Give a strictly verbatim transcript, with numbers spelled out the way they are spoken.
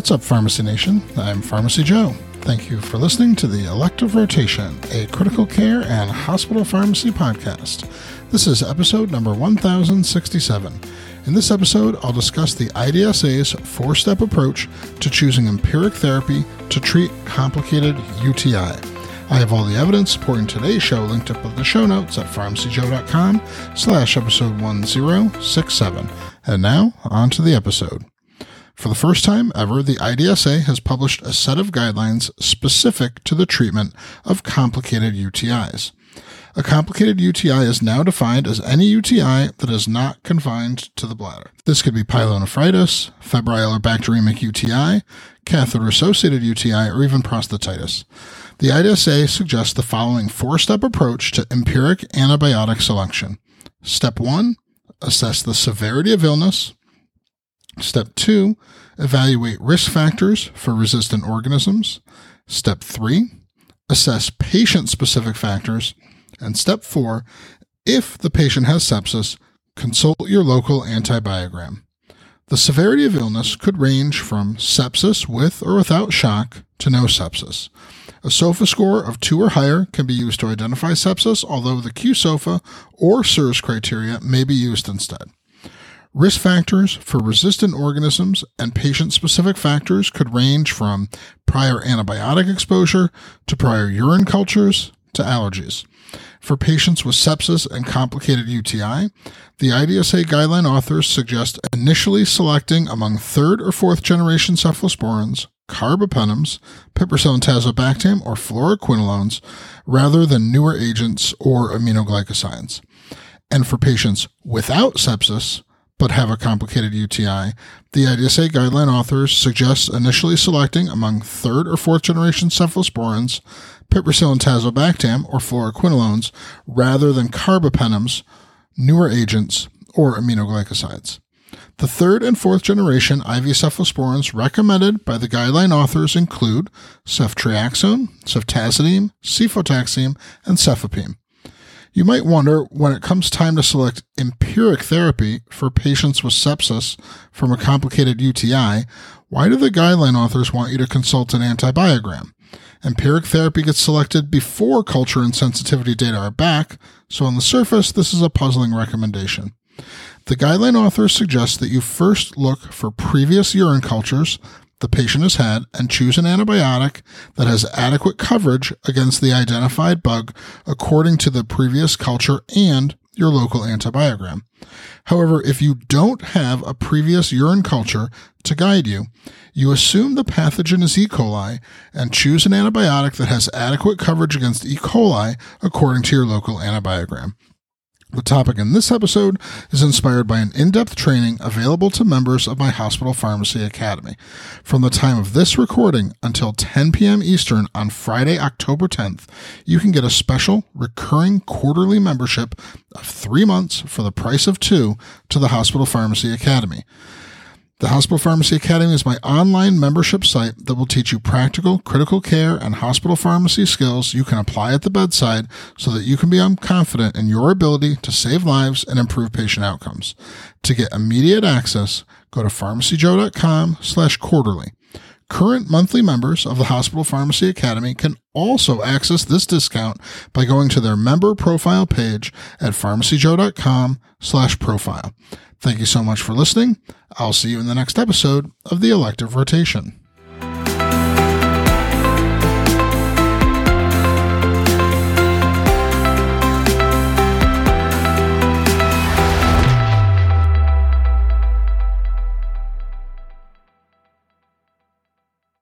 What's up, Pharmacy Nation? I'm Pharmacy Joe. Thank you for listening to the Elective Rotation, a critical care and hospital pharmacy podcast. This is episode number one thousand sixty-seven. In this episode, I'll discuss the I D S A's four-step approach to choosing empiric therapy to treat complicated U T I. I have all the evidence supporting today's show linked up in the show notes at pharmacyjoe.com slash episode one thousand sixty-seven. And now, on to the episode. For the first time ever, the I D S A has published a set of guidelines specific to the treatment of complicated U T Is. A complicated U T I is now defined as any U T I that is not confined to the bladder. This could be pyelonephritis, febrile or bacteremic U T I, catheter-associated U T I, or even prostatitis. The I D S A suggests the following four-step approach to empiric antibiotic selection. Step one, assess the severity of illness. Step two, evaluate risk factors for resistant organisms. Step three, assess patient-specific factors. And step four, if the patient has sepsis, consult your local antibiogram. The severity of illness could range from sepsis with or without shock to no sepsis. A SOFA score of two or higher can be used to identify sepsis, although the Q SOFA or S I R S criteria may be used instead. Risk factors for resistant organisms and patient-specific factors could range from prior antibiotic exposure to prior urine cultures to allergies. For patients with sepsis and complicated U T I, the I D S A guideline authors suggest initially selecting among third or fourth generation cephalosporins, carbapenems, piperacillin tazobactam, or fluoroquinolones, rather than newer agents or aminoglycosides. And for patients without sepsis, but have a complicated U T I, the I D S A guideline authors suggest initially selecting among third or fourth generation cephalosporins, piperacillin tazobactam, or fluoroquinolones, rather than carbapenems, newer agents, or aminoglycosides. The third and fourth generation I V cephalosporins recommended by the guideline authors include ceftriaxone, ceftazidime, cefotaxime, and cefepime. You might wonder, when it comes time to select empiric therapy for patients with sepsis from a complicated U T I, why do the guideline authors want you to consult an antibiogram? Empiric therapy gets selected before culture and sensitivity data are back, so on the surface, this is a puzzling recommendation. The guideline authors suggest that you first look for previous urine cultures the patient has had and choose an antibiotic that has adequate coverage against the identified bug according to the previous culture and your local antibiogram. However, if you don't have a previous urine culture to guide you, you assume the pathogen is E. coli and choose an antibiotic that has adequate coverage against E. coli according to your local antibiogram. The topic in this episode is inspired by an in-depth training available to members of my Hospital Pharmacy Academy. From the time of this recording until ten p.m. Eastern on Friday, October tenth, you can get a special recurring quarterly membership of three months for the price of two to the Hospital Pharmacy Academy. The Hospital Pharmacy Academy is my online membership site that will teach you practical, critical care, and hospital pharmacy skills you can apply at the bedside so that you can become confident in your ability to save lives and improve patient outcomes. To get immediate access, go to pharmacyjoe.com slash quarterly. Current monthly members of the Hospital Pharmacy Academy can also access this discount by going to their member profile page at pharmacyjoe.com slash profile. Thank you so much for listening. I'll see you in the next episode of the Elective Rotation.